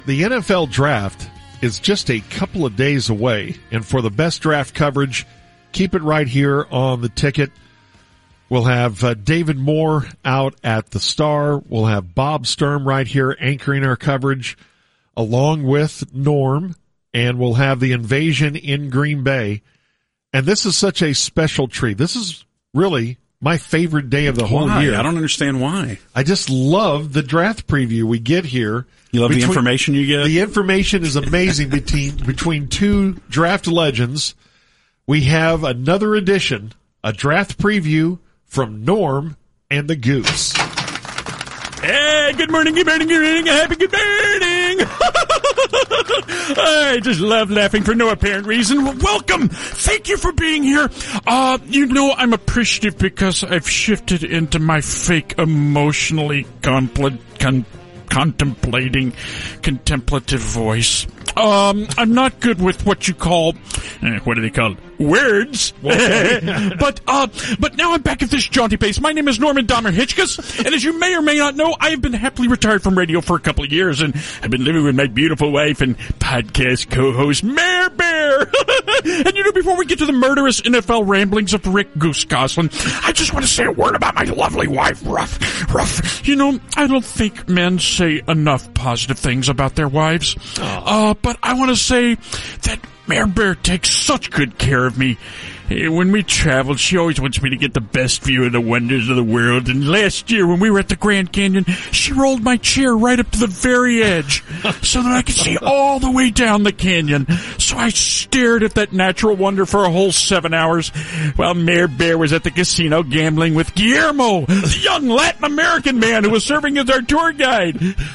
The NFL Draft is just a couple of days away, and for the best draft coverage, keep it right here on the ticket. We'll have David Moore out at the Star. We'll have Bob Sturm right here anchoring our coverage, along with Norm, and we'll have the Invasion in Green Bay. And this is such a special treat. This is really my favorite day of the whole year. I don't understand why. I just love the draft preview we get here. You love the information you get? The information is amazing between two draft legends. We have another edition, a draft preview from Norm and the Goose. Hey, good morning, happy good morning. I just love laughing for no apparent reason. Welcome. Thank you for being here. I'm appreciative because I've shifted into my fake emotionally contemplating, contemplative voice. I'm not good with what you call, what do they call it? Words. But now I'm back at this jaunty pace. My name is Norman Dahmer Hitchkus, and as you may or may not know, I have been happily retired from radio for a couple of years, and I've been living with my beautiful wife and podcast co-host, Mare Bear. And before we get to the murderous NFL ramblings of Rick Goose Goslin, I just want to say a word about my lovely wife, Ruff. I don't think men say enough positive things about their wives. But I want to say that Mare Bear takes such good care of me. When we travel, she always wants me to get the best view of the wonders of the world. And last year, when we were at the Grand Canyon, she rolled my chair right up to the very edge so that I could see all the way down the canyon. So I stared at that natural wonder for a whole 7 hours while Mare Bear was at the casino gambling with Guillermo, the young Latin American man who was serving as our tour guide.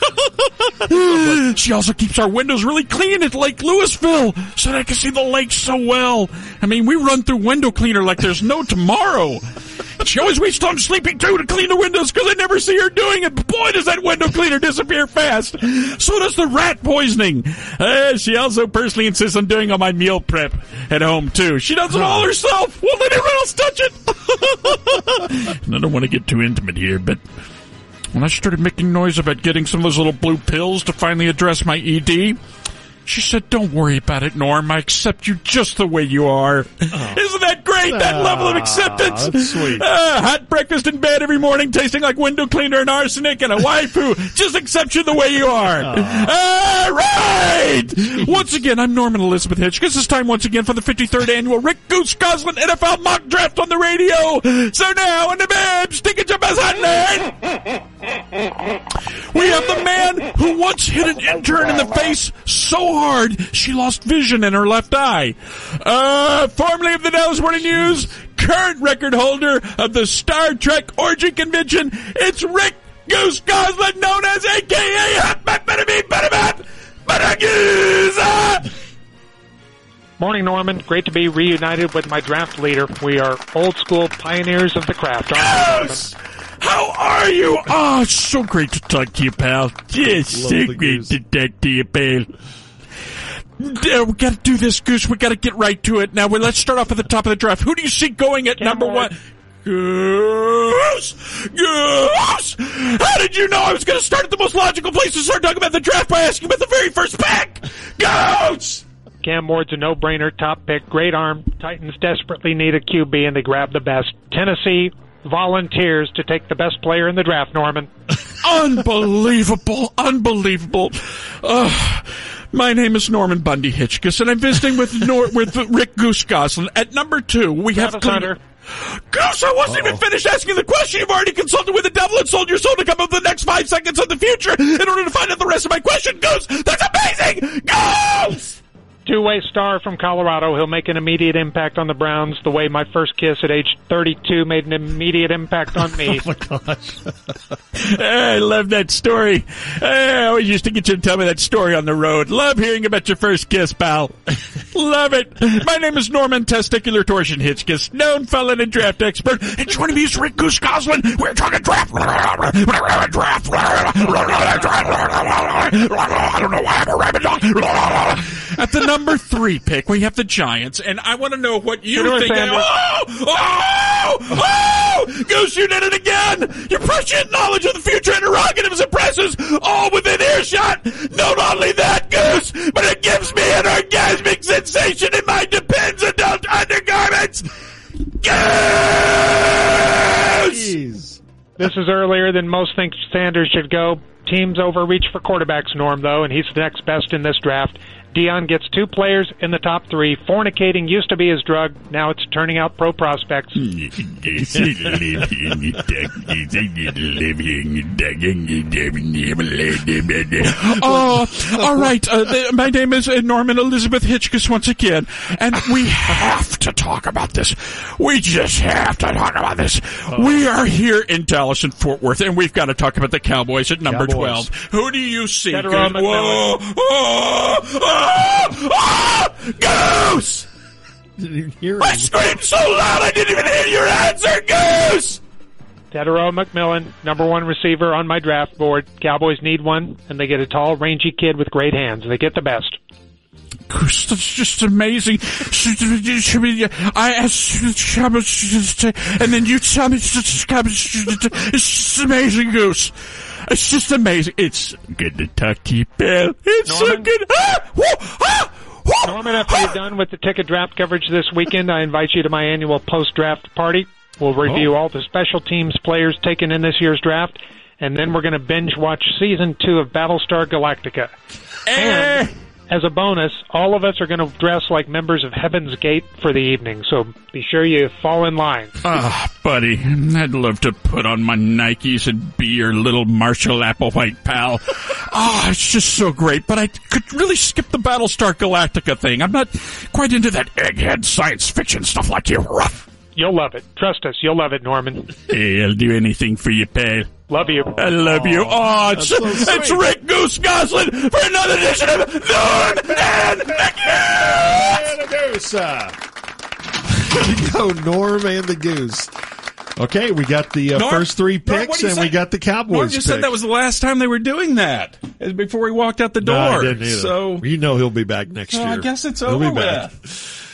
She also keeps our windows really clean at Lake Louisville so that I can see the lake so well. I mean, we run through window cleaner like there's no tomorrow. She always waits till I'm sleeping too to clean the windows because I never see her doing it. But boy, does that window cleaner disappear fast. So does the rat poisoning. She also personally insists on doing all my meal prep at home too. She does it all herself. Won't let anyone else touch it. And I don't want to get too intimate here, but when I started making noise about getting some of those little blue pills to finally address my ED, she said, "Don't worry about it, Norm. I accept you just the way you are." Isn't that great, that level of acceptance? That's sweet. Hot breakfast in bed every morning, tasting like window cleaner and arsenic, and a wife who just accepts you the way you are. All right! Once again, I'm Norman Elizabeth Hitchkus. This time once again for the 53rd annual Rick Goose Goslin NFL mock draft on the radio. So now, in the bed, stick it to us hot. We have the man who once hit an intern in the face so hard she lost vision in her left eye. Formerly of the Dallas Morning News, current record holder of the Star Trek Orgy Convention, it's Rick Goose Goslin, known as a.k.a. Morning, Norman. Great to be reunited with my draft leader. We are old school pioneers of the craft. Yes! How are you? Oh, it's so great to talk to you, pal. Yes, so great to talk to you, pal. We got to do this, Goose. We got to get right to it. Now, let's start off at the top of the draft. Who do you see going at number one? Goose! How did you know I was going to start at the most logical place to start talking about the draft by asking about the very first pick? Goose! Cam Ward's a no-brainer, top pick, great arm. Titans desperately need a QB, and they grab the best. Tennessee volunteers to take the best player in the draft, Norman. Unbelievable. My name is Norman Bundy Hitchkus, and I'm visiting with Rick Goose Goslin. At number 2, we have Hunter. Goose, I wasn't even finished asking the question. You've already consulted with the devil and sold your soul to come up with the next 5 seconds of the future in order to find out the rest of my question. Goose, that's amazing! Goose! Two-way star from Colorado. He'll make an immediate impact on the Browns the way my first kiss at age 32 made an immediate impact on me. Oh, my gosh. I love that story. I always used to get you to tell me that story on the road. Love hearing about your first kiss, pal. Love it. My name is Norman Testicular Torsion Hitchkus, known felon and draft expert. And joining me is Rick Goose Goslin. We're talking draft. I don't know why I'm a rabbit dog. At the number 3 pick, we have the Giants, and I want to know what you think. Goose, you did it again! Your prescient knowledge of the future interrogatives and presses, all within earshot. Not only that, Goose, but it gives me an orgasmic sensation in my Depends adult undergarments. Goose! Jeez. This is earlier than most think Sanders should go. Teams overreach for quarterbacks, Norm, though, and he's the next best in this draft. Dion gets 2 players in the top 3. Fornicating used to be his drug. Now it's turning out pro prospects. All right. My name is Norman Elizabeth Hitchcock once again, and we have to talk about this. We just have to talk about this. We are here in Dallas and Fort Worth, and we've got to talk about the Cowboys at number 12. Who do you see? Whoa! Goose! Didn't even hear I him. screamed so loud I didn't even hear your answer, Goose! Tetairoa McMillan, number 1 receiver on my draft board. Cowboys need one, and they get a tall, rangy kid with great hands. They get the best. Goose, that's just amazing. I asked, and then you tell me, it's just amazing, Goose. It's just amazing. It's good to talk to you, Bill. It's Norman? so good. Norman, after you're done with the ticket draft coverage this weekend, I invite you to my annual post-draft party. We'll review all the special teams players taken in this year's draft, and then we're going to binge-watch Season 2 of Battlestar Galactica. And as a bonus, all of us are going to dress like members of Heaven's Gate for the evening, so be sure you fall in line. Buddy, I'd love to put on my Nikes and be your little Marshall Applewhite pal. It's just so great, but I could really skip the Battlestar Galactica thing. I'm not quite into that egghead science fiction stuff like you, Ruff. You'll love it. Trust us, you'll love it, Norman. Hey, I'll do anything for you, pal. Love you. I love you. It's Rick Goose Goslin for another edition of Norm and the Goose! Go Norm and the Goose. Okay, we got the first 3 picks, and we got the Cowboys Norm just said that was the last time they were doing that, before he walked out the door. No, I didn't either. So you know he'll be back next year. I guess it's He'll over be back. with.